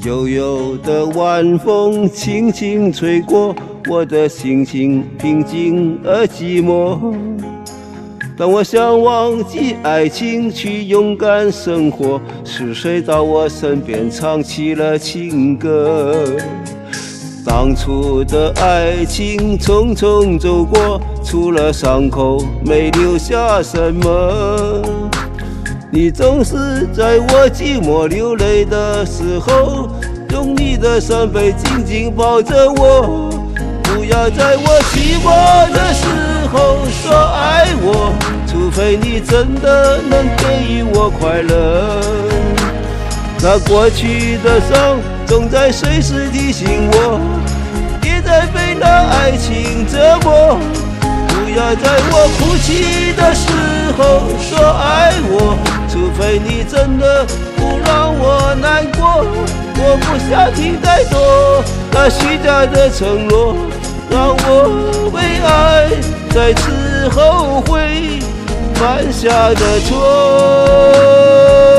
悠悠的晚风轻轻吹过，我的心情平静而寂寞。当我想忘记爱情，去勇敢生活，是谁到我身边唱起了情歌？当初的爱情匆匆走过，除了伤口没留下什么。你总是在我寂寞流泪的时候，用你的双臂紧紧抱着我。不要在我寂寞的时候说爱我，除非你真的能给予我快乐。那过去的伤总在随时提醒我，别再被那爱情折磨。不要在我哭泣的时候说爱我，除非你真的不让我难过。我不想听太多那虚假的承诺，让我为爱再次后悔犯下的错。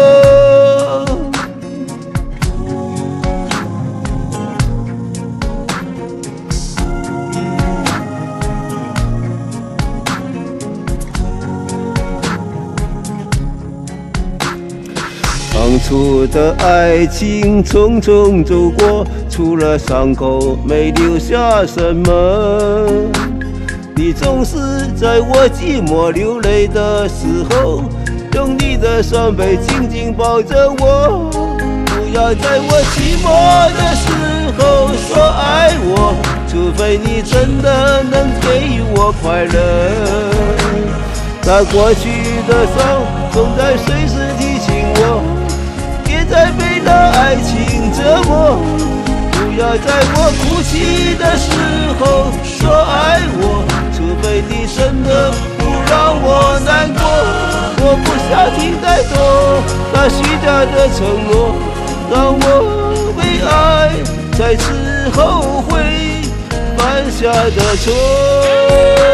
当初的爱情匆匆走过，除了伤口没留下什么。你总是在我寂寞流泪的时候，用你的双臂紧紧抱着我。不要在我寂寞的时候说爱我，除非你真的能给予我快乐。那过去的伤总在随时提醒我，别再被那爱情折磨。不要在我哭泣的时候说爱我，除非你真的不让我难过。我不想听太多那虚假的承诺，让我为爱再次后悔犯下的错。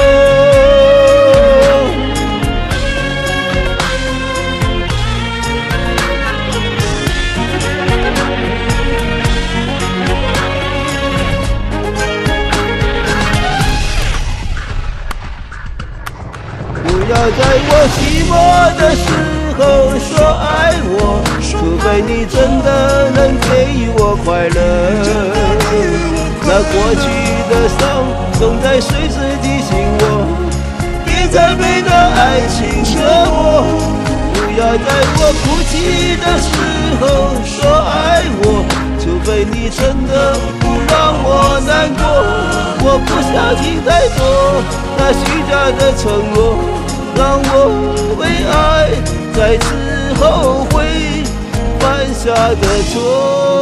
不要在我寂寞的时候说爱我，除非你真的能给予我快乐。那过去的伤总在随时提醒我，别再被那爱情折磨。不要在我哭泣的时候说爱我，除非你真的不让我难过。我不想听太多那虚假的承诺，让我为爱再次后悔犯下的错。